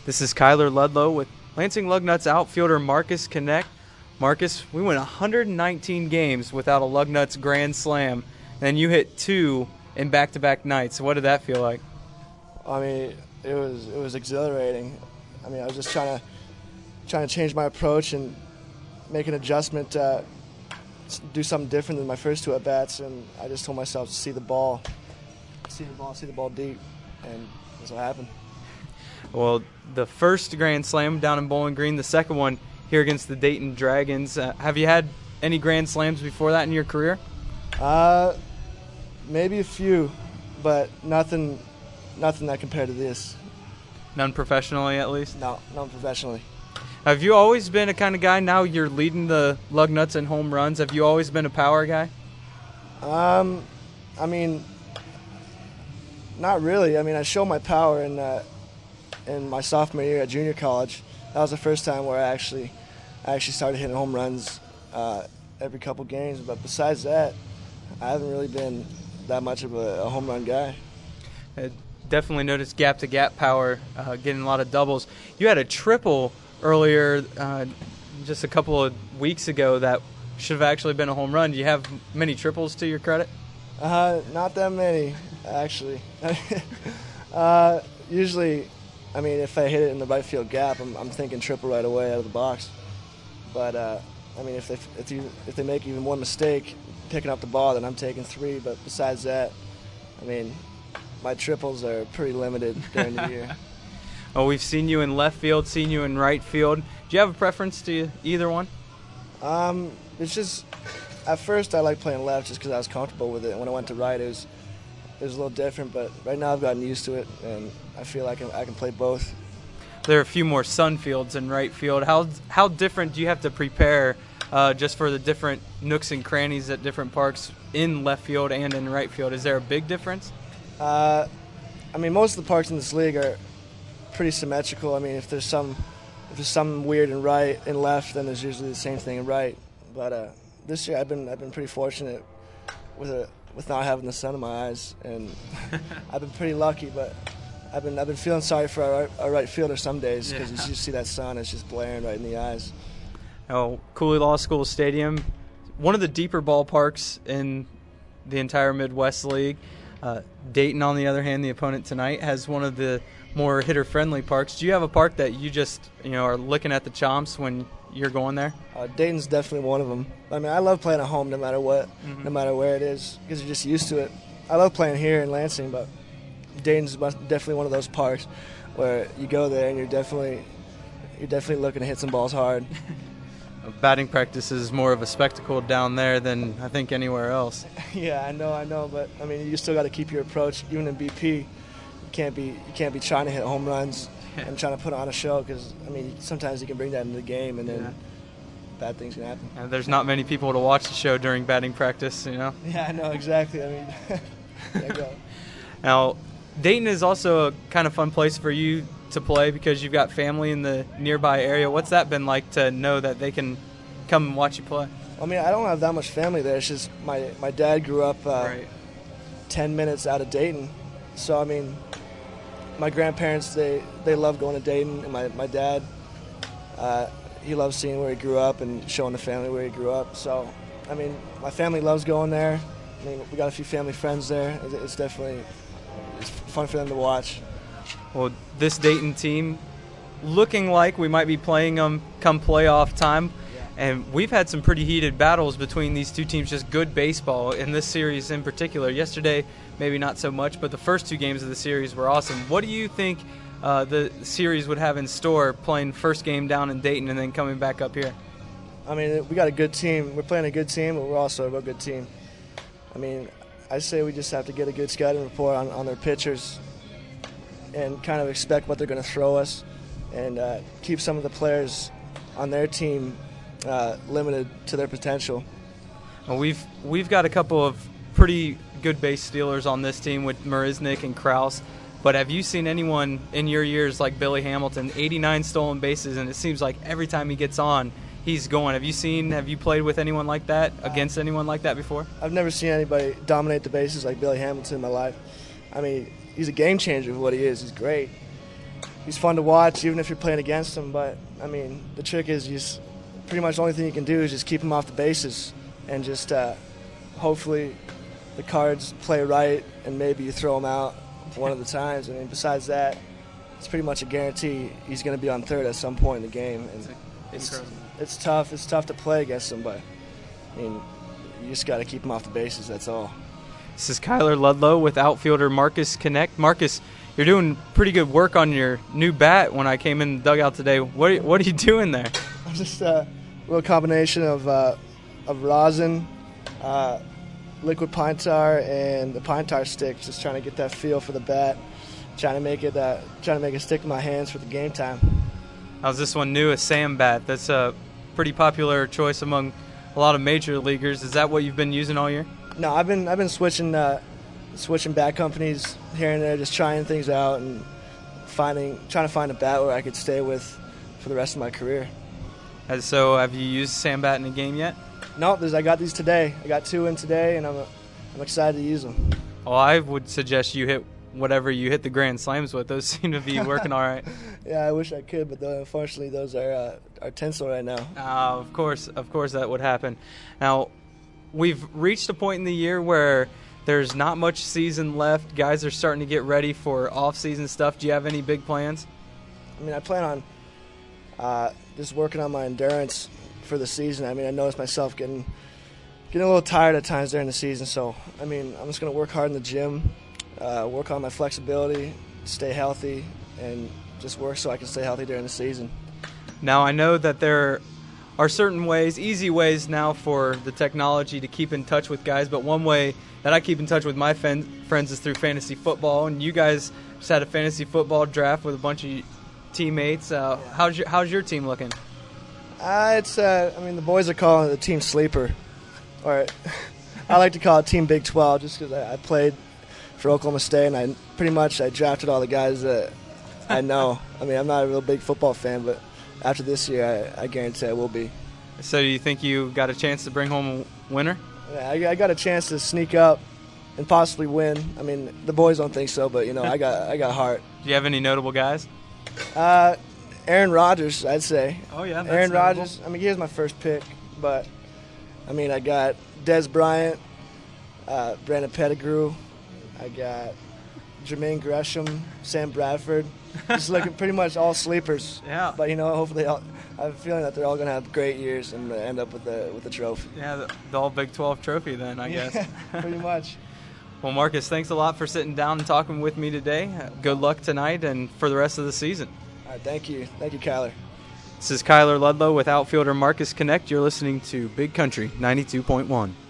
This is Kyler Ludlow with Lansing Lugnuts outfielder Marcus Knecht. Marcus, we went 119 games without a Lugnuts grand slam, and you hit 2 in back-to-back nights. What did that feel like? I mean, it was exhilarating. I mean, I was just trying to change my approach and make an adjustment to do something different than my first 2 at-bats, and I just told myself to see the ball deep, and that's what happened. Well, the first grand slam down in Bowling Green, the second one here against the Dayton Dragons. Have you had any grand slams before that in your career? Maybe a few, but nothing that compared to this. None professionally, at least? No, none professionally. Have you always been a kind of guy, now you're leading the Lugnuts in home runs, have you always been a power guy? I mean, not really. I mean, I showed my power in my sophomore year at junior college. That was the first time where I actually started hitting home runs every couple games. But besides that, I haven't really been that much of a home run guy. I definitely noticed gap-to-gap power, getting a lot of doubles. You had a triple earlier, just a couple of weeks ago, that should have actually been a home run. Do you have many triples to your credit? Not that many, actually. Usually, I mean, if I hit it in the right field gap, I'm thinking triple right away out of the box. But I mean, if they make even one mistake picking up the ball, then I'm taking 3. But besides that, I mean, my triples are pretty limited during the year. Oh, we've seen you in left field, seen you in right field. Do you have a preference to either one? It's just, at first I liked playing left just because I was comfortable with it. And when I went to right, it was a little different. But right now I've gotten used to it, and I feel like I can play both. There are a few more sun fields in right field. How different do you have to prepare just for the different nooks and crannies at different parks in left field and in right field? Is there a big difference? I mean, most of the parks in this league are pretty symmetrical. I mean, if there's something weird in right and left, then there's usually the same thing in right. But this year I've been pretty fortunate with not having the sun in my eyes, and I've been pretty lucky. But I've been feeling sorry for our right fielder some days, because you see that sun, it's just blaring right in the eyes. Oh, Cooley Law School Stadium, one of the deeper ballparks in the entire Midwest League. Dayton, on the other hand, the opponent tonight, has one of the more hitter-friendly parks. Do you have a park that you just are looking at the chomps when you're going there? Dayton's definitely one of them. I mean, I love playing at home no matter what, no matter where it is, because you're just used to it. I love playing here in Lansing, but Dayton's definitely one of those parks where you go there and you're definitely looking to hit some balls hard. Batting practice is more of a spectacle down there than I think anywhere else. Yeah, I know, but I mean, you still got to keep your approach. Even in BP, you can't be trying to hit home runs and trying to put on a show, because I mean, sometimes you can bring that into the game and then bad things can happen. And there's not many people to watch the show during batting practice, Yeah, I know, exactly. I mean, there you go. Now, Dayton is also a kind of fun place for you to play because you've got family in the nearby area. What's that been like to know that they can come and watch you play? I mean, I don't have that much family there. It's just my dad grew up 10 minutes out of Dayton. So, I mean, my grandparents, they love going to Dayton, and my dad, he loves seeing where he grew up and showing the family where he grew up. So, I mean, my family loves going there. I mean, we got a few family friends there. It's definitely fun for them to watch. Well, this Dayton team looking like we might be playing them come playoff time. And we've had some pretty heated battles between these two teams, just good baseball in this series in particular. Yesterday, maybe not so much, but the first 2 games of the series were awesome. What do you think the series would have in store, playing first game down in Dayton and then coming back up here? I mean, we got a good team. We're playing a good team, but we're also a real good team. I mean, I say we just have to get a good scouting report on their pitchers and kind of expect what they're going to throw us, and keep some of the players on their team limited to their potential. Well, we've got a couple of pretty good base stealers on this team with Marisnik and Kraus, but have you seen anyone in your years like Billy Hamilton, 89 stolen bases, and it seems like every time he gets on, he's going. Have you played with anyone like that, against anyone like that before? I've never seen anybody dominate the bases like Billy Hamilton in my life. I mean, he's a game changer for what he is. He's great. he's fun to watch, even if you're playing against him. But I mean, the trick is just pretty much the only thing you can do is just keep him off the bases and just hopefully the cards play right and maybe you throw him out one of the times. I mean, besides that, it's pretty much a guarantee he's going to be on third at some point in the game. And it's tough. It's tough to play against him, but I mean, you just got to keep him off the bases. That's all. This is Kyler Ludlow with outfielder Marcus Connect. Marcus, you're doing pretty good work on your new bat. When I came in the dugout today, what are you doing there? I'm just a little combination of rosin, liquid pine tar, and the pine tar stick. Just trying to get that feel for the bat. Trying to make it stick in my hands for the game time. How's this one new? A Sam bat. That's a pretty popular choice among a lot of major leaguers. Is that what you've been using all year? No, I've been switching bat companies here and there, just trying things out and trying to find a bat where I could stay with for the rest of my career. And so, have you used Sam bat in a game yet? No, I got these today. I got 2 in today, and I'm excited to use them. Well, I would suggest you hit whatever you hit the Grand Slams with. Those seem to be working all right. Yeah, I wish I could, but unfortunately those are tinsel right now. Of course that would happen. Now, we've reached a point in the year where there's not much season left. Guys are starting to get ready for off-season stuff. Do you have any big plans? I mean, I plan on just working on my endurance for the season. I mean, I noticed myself getting a little tired at times during the season, so I mean, I'm just going to work hard in the gym, work on my flexibility, stay healthy, and just work so I can stay healthy during the season. Now, I know that there are certain ways, easy ways now for the technology to keep in touch with guys, but one way that I keep in touch with my friends is through fantasy football, and you guys just had a fantasy football draft with a bunch of teammates. How's your team looking? I mean, the boys are calling it the team sleeper, or I like to call it Team Big 12 just because I played for Oklahoma State, and I drafted all the guys that I know. I mean, I'm not a real big football fan, but after this year, I guarantee I will be. So do you think you got a chance to bring home a winner? Yeah, I got a chance to sneak up and possibly win. I mean, the boys don't think so, but, you know, I got heart. Do you have any notable guys? Aaron Rodgers, I'd say. Oh, yeah, that's Aaron notable. Rodgers. I mean, he was my first pick, but, I mean, I got Des Bryant, Brandon Pettigrew. I got Jermaine Gresham, Sam Bradford. Just looking pretty much all sleepers. Yeah. But, you know, hopefully I have a feeling that they're all going to have great years and end up with the trophy. Yeah, the all Big 12 trophy then, I guess. Pretty much. Well, Marcus, thanks a lot for sitting down and talking with me today. Good luck tonight and for the rest of the season. All right, thank you. Thank you, Kyler. This is Kyler Ludlow with outfielder Marcus Connect. You're listening to Big Country 92.1.